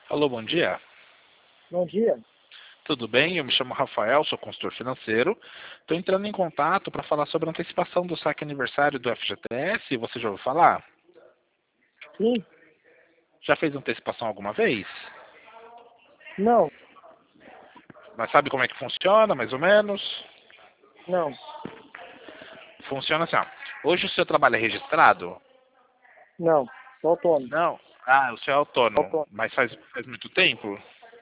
Alô, bom dia. Bom dia. Tudo bem? Eu me chamo Rafael, sou consultor financeiro. Estou entrando em contato para falar sobre a antecipação do saque aniversário do FGTS. Você já ouviu falar? Sim? Já fez antecipação alguma vez? Não, Mas sabe como é que funciona, mais ou menos? não, Funciona assim, ó. Hoje o seu trabalho é registrado? não. Sou autônomo. Não. Ah, o seu é autônomo. Autônomo. Mas faz muito tempo?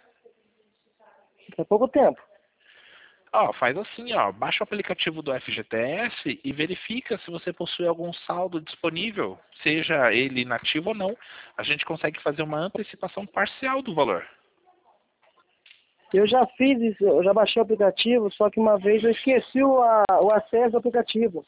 Há pouco tempo. Ó, faz assim, ó. Baixa o aplicativo do FGTS e verifica se você possui algum saldo disponível, seja ele inativo ou não. A gente consegue fazer uma antecipação parcial do valor. Eu já fiz isso, eu já baixei o aplicativo, só que uma vez eu esqueci o acesso ao aplicativo.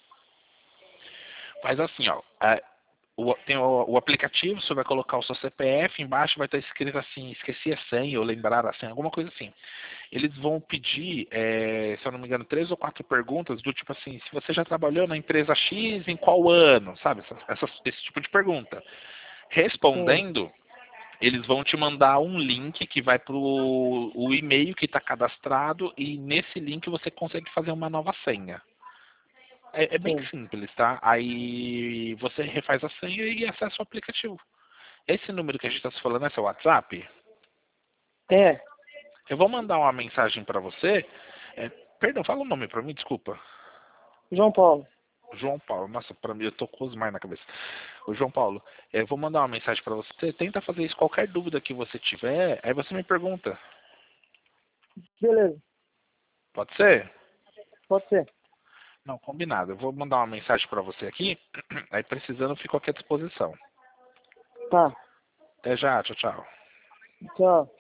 Faz assim, ó. Tem o aplicativo, você vai colocar o seu CPF, embaixo vai estar escrito assim, esqueci a senha ou lembrar a senha, alguma coisa assim. Eles vão pedir, se eu não me engano, 3 ou 4 perguntas do tipo assim, se você já trabalhou na empresa X em qual ano, sabe? Esse tipo de pergunta. Sim, Respondendo, eles vão te mandar um link que vai para o e-mail que está cadastrado e nesse link você consegue fazer uma nova senha. É bem sim. simples, tá? Aí você refaz a senha e acessa o aplicativo. Esse número que a gente está se falando é seu WhatsApp? É, Eu vou mandar uma mensagem para você. Perdão, fala o nome para mim, desculpa. João Paulo. João Paulo. Nossa, para mim eu tô com os mais na cabeça. O João Paulo, eu vou mandar uma mensagem para você. Tenta fazer isso. Qualquer dúvida que você tiver, aí você me pergunta. Beleza, Pode ser? pode ser. Não, combinado. Eu vou mandar uma mensagem para você aqui. Aí precisando, eu fico aqui à disposição. Tá, Até já, tchau, tchau. tchau.